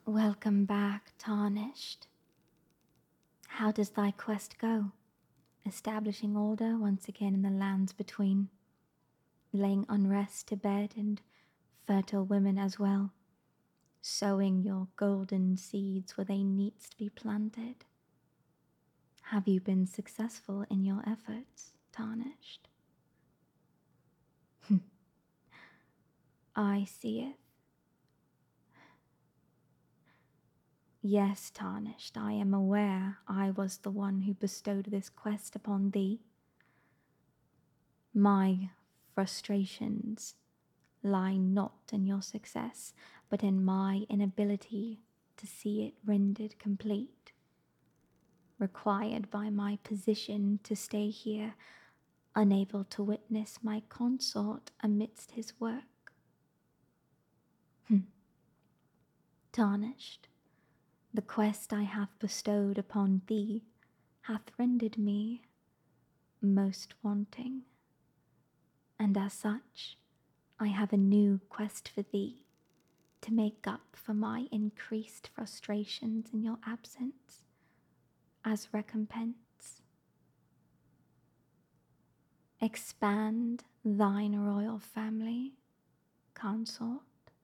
Welcome back, Tarnished. How does thy quest go? Establishing order once again in the lands between, laying unrest to bed and fertile women as well, sowing your golden seeds where they needs to be planted. Have you been successful in your efforts, Tarnished? I see it. Yes, Tarnished, I am aware I was the one who bestowed this quest upon thee. My frustrations lie not in your success, but in my inability to see it rendered complete, required by my position to stay here, unable to witness my consort amidst his work. Tarnished, the quest I have bestowed upon thee hath rendered me most wanting, and as such, I have a new quest for thee to make up for my increased frustrations in your absence as recompense. Expand thine royal family, consort.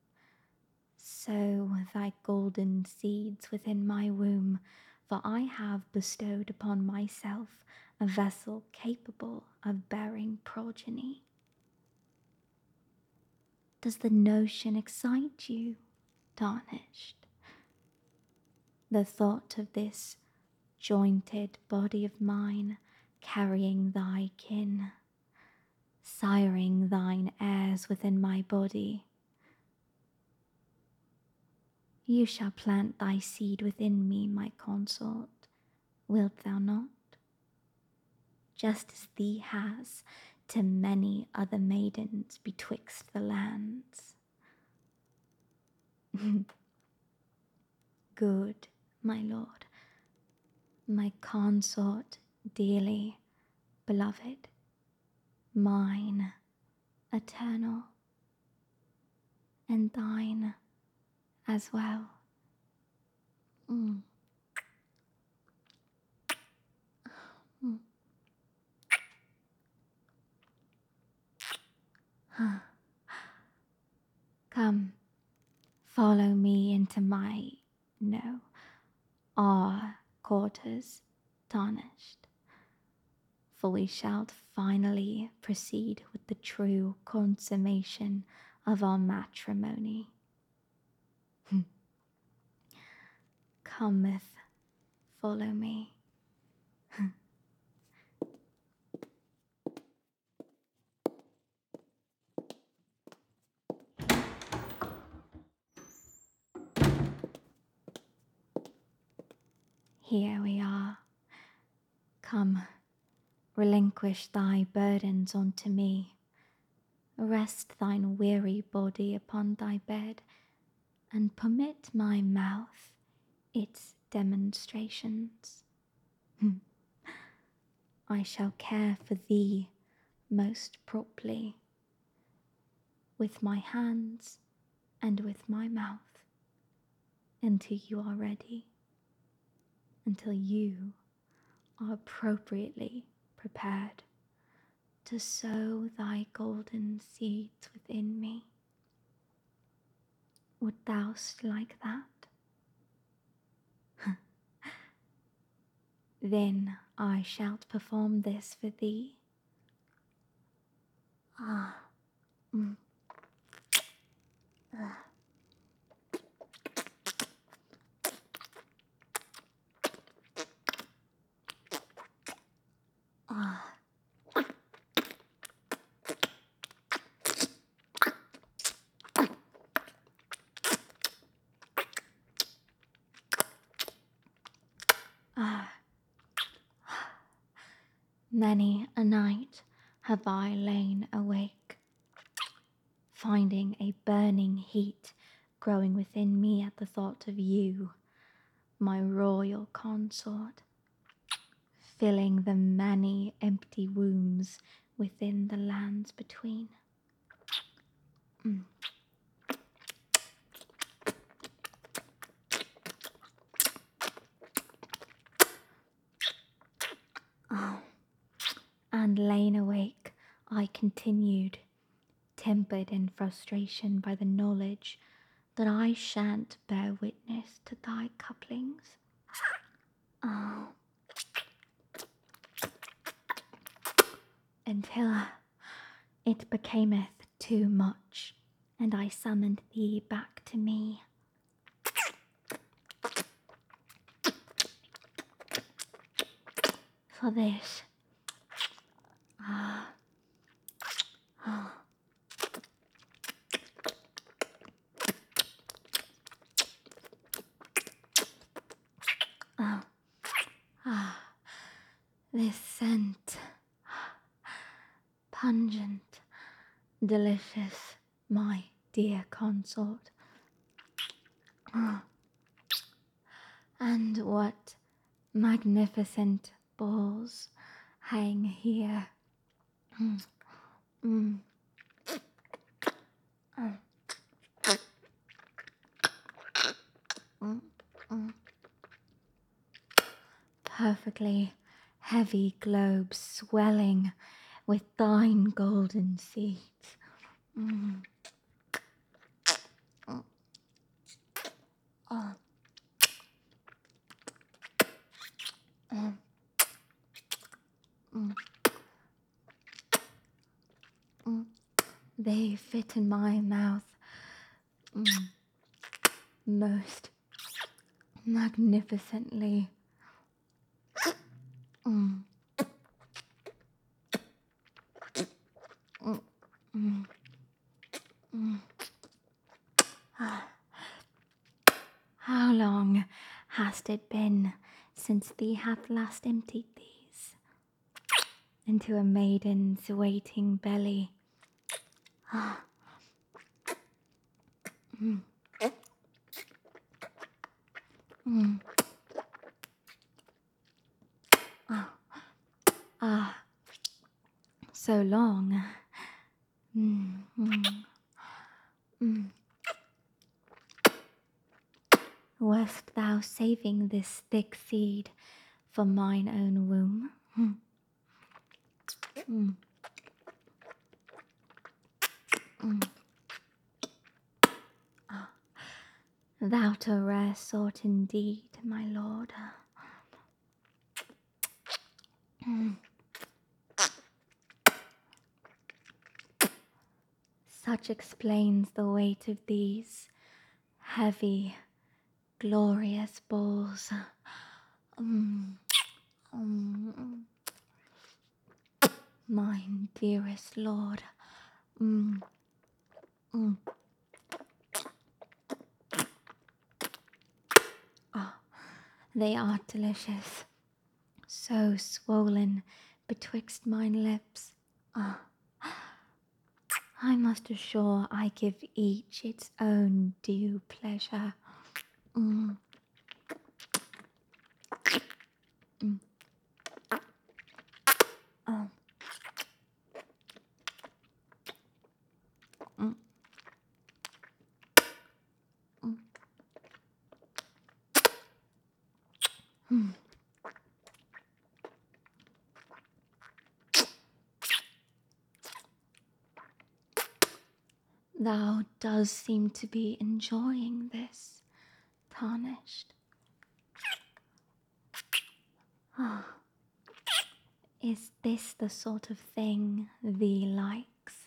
Sow thy golden seeds within my womb, for I have bestowed upon myself a vessel capable of bearing progeny. Does the notion excite you, Tarnished? The thought of this jointed body of mine carrying thy kin, siring thine heirs within my body. You shall plant thy seed within me, my consort, wilt thou not? Just as thee has to many other maidens betwixt the lands. Good, my lord, my consort dearly beloved, mine eternal, and thine as well. Mm. Mm. Come, follow me into my, no, our quarters, Tarnished, for we shall finally proceed with the true consummation of our matrimony. Cometh, follow me. Here we are. Come, relinquish thy burdens unto me. Rest thine weary body upon thy bed, and permit my mouth its demonstrations. I shall care for thee most properly, with my hands and with my mouth, until you are ready, until you are appropriately prepared to sow thy golden seeds within me. Would thou like that? Then I shalt perform this for thee. Ah, mm. Ah. Ah. Many a night have I lain awake, finding a burning heat growing within me at the thought of you, my royal consort, filling the many empty wombs within the lands between. continued, tempered in frustration by the knowledge that I shan't bear witness to thy couplings. Oh. Until it becameth too much, and I summoned thee back to me. For this, this scent, pungent, delicious, my dear consort. And what magnificent balls hang here. Perfectly heavy globes swelling with thine golden seeds. They fit in my mouth most magnificently. How long hast it been since thee hath last emptied these into a maiden's waiting belly? So long. Wast thou saving this thick seed for mine own womb? Thou'rt a rare sort indeed, my lord. Such explains the weight of these heavy, glorious balls. Mine dearest lord. They are delicious, so swollen betwixt mine lips. I must assure I give each its own due pleasure. Thou does seem to be enjoying this, Tarnished. Is this the sort of thing thee likes?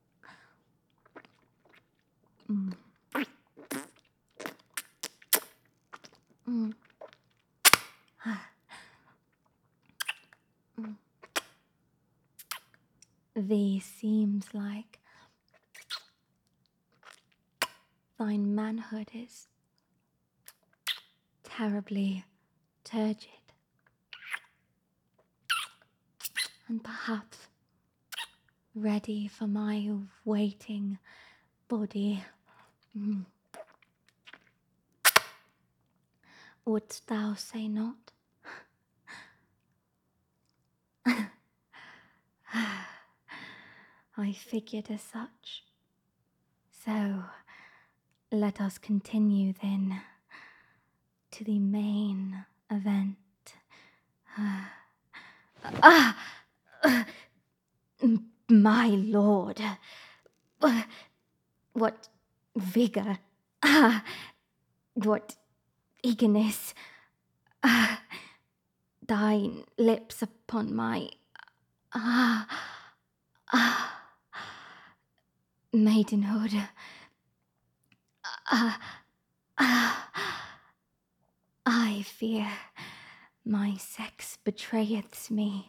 Thee seems like thine manhood is terribly turgid, and perhaps ready for my waiting body. Wouldst thou say not? I figured as such. So, let us continue then to the main event. my lord, what vigor, what eagerness, thine lips upon my maidenhood. I fear my sex betrayeth me.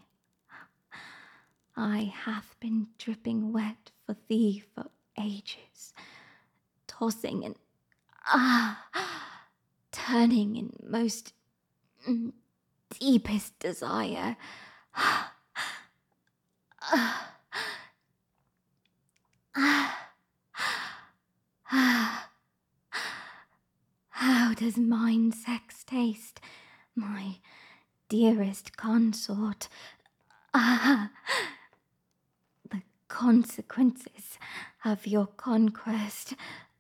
I hath been dripping wet for thee for ages, tossing and turning in most deepest desire. How does mine sex taste, my dearest consort? The consequences of your conquest.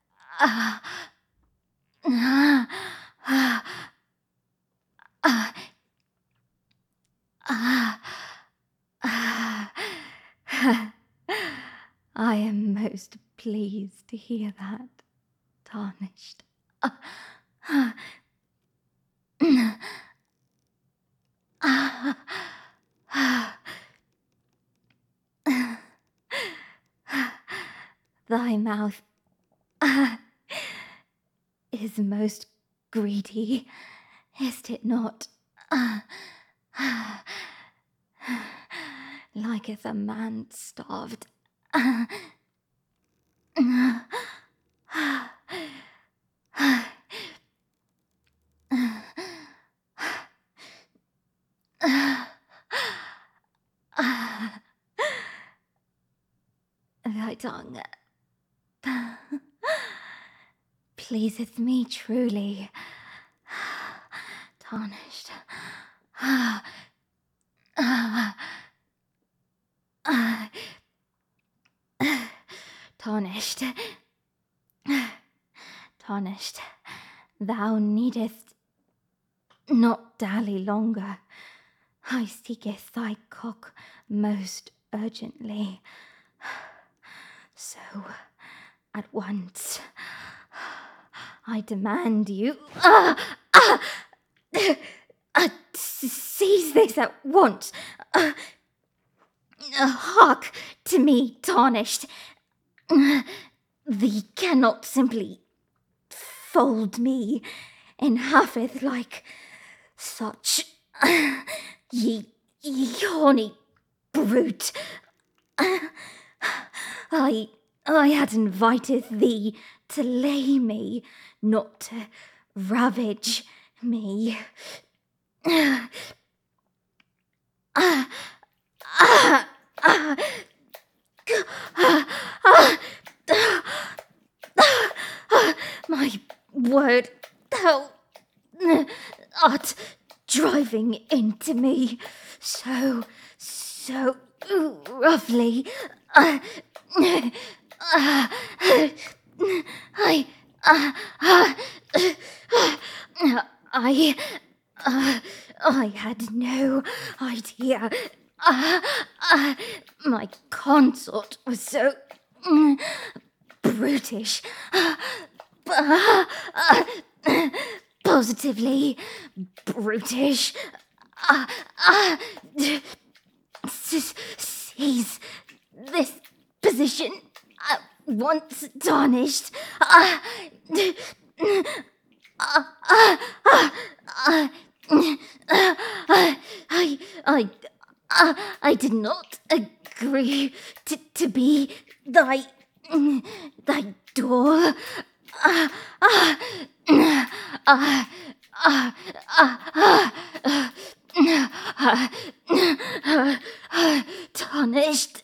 I am most pleased to hear that, Tarnished. Thy mouth is most greedy, is it not? Liketh a man starved. Thy tongue pleaseth me truly, Tarnished. Tarnished. Tarnished, thou needest not dally longer. I seeketh thy cock most urgently. So, at once, I demand you seize this at once. Hark to me, Tarnished. Thee cannot simply fold me in halfeth like such, ye horny brute. I had invited thee to lay me, not to ravage me. My word, thou art driving into me so roughly. I had no idea my consort was so brutish. Positively brutish. Seize this position at once, Tarnished. I did not agree to be thy door. Tarnished.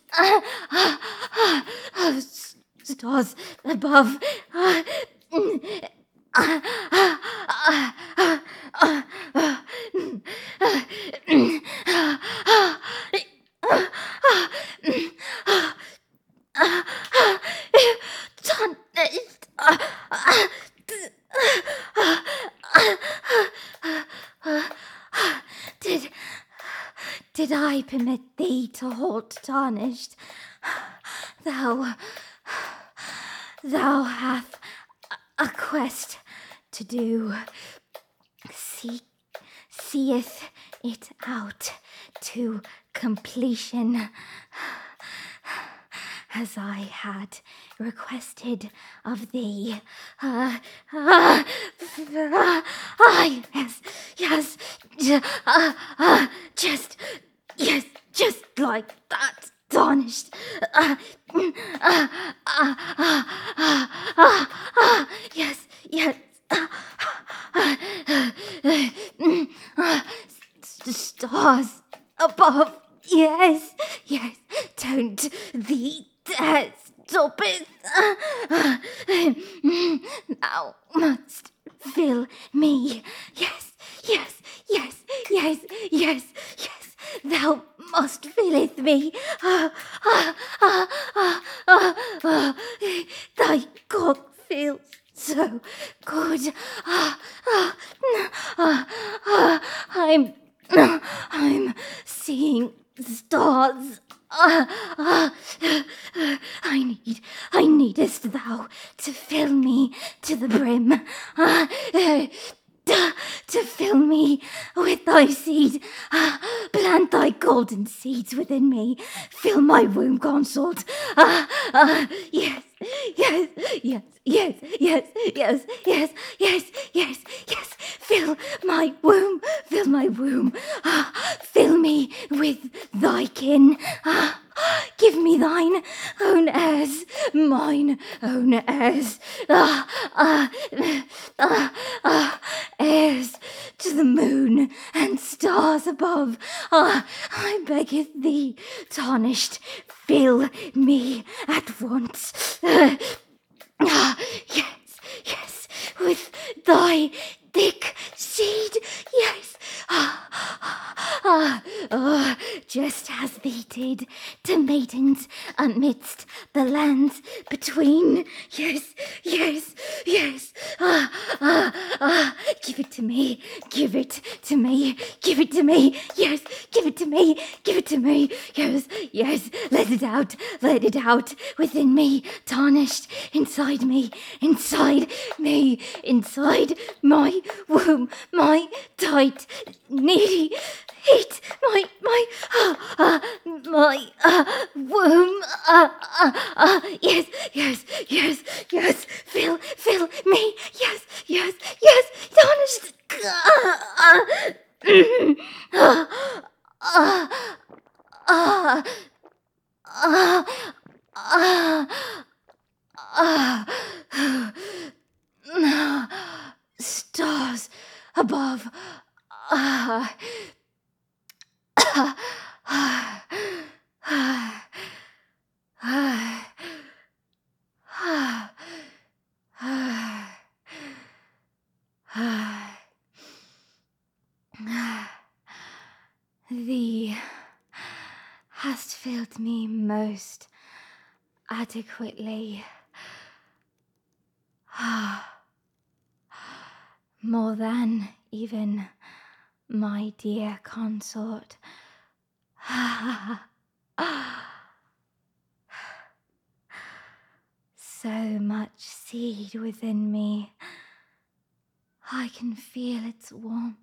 Stars above. Did I permit thee to halt, Tarnished? Thou hast a quest to do. Seeth it out to completion, as I had requested of thee. Yes, just like that, tarnished. Yes. Stars above. Yes. Don't thee dare stop it. Thou must fill me. Yes. Thou must filleth me. Thy cock feels so good. I'm seeing stars. I needest thou to fill me to the brim. To fill me with thy seed. Plant thy golden seeds within me. Fill my womb, consort. Yes. Fill my womb. Fill me with thy kin. Give me thine own heirs, mine own heirs. Heirs to the moon and stars above. I beggeth thee, tarnished, fill me at once. Yes, with thy thick seed, yes. Just as thee did to maidens amidst the lands between. Yes. Give it to me. Yes, give it to me. Yes, let it out within me, tarnished inside me, inside my womb, my tight, needy heat, my womb. Yes. Fill me. Yes. Tarnished. Stars above. Thee hast filled me most adequately. More than even my dear consort. So much seed within me. I can feel its warmth.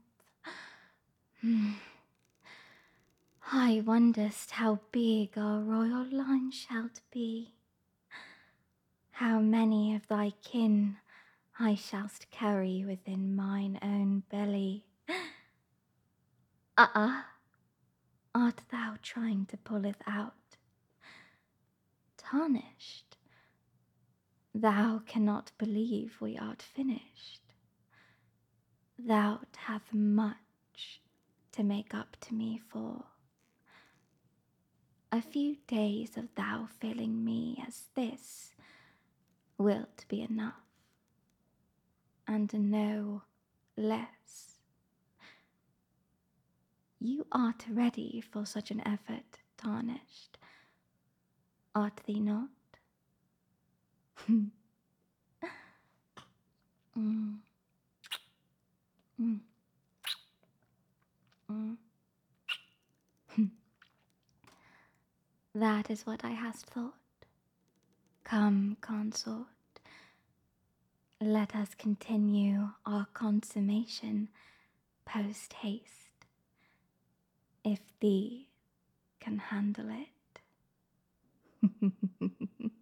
I wonderst how big our royal line shalt be. How many of thy kin I shalt carry within mine own belly. Art thou trying to pull it out? Tarnished, thou cannot believe we art finished. Thou hath much to make up to me for. A few days of thou filling me as this wilt be enough, and no less. You art ready for such an effort, tarnished, art thee not? That is what I hast thought. Come, consort, let us continue our consummation post haste, if thee can handle it.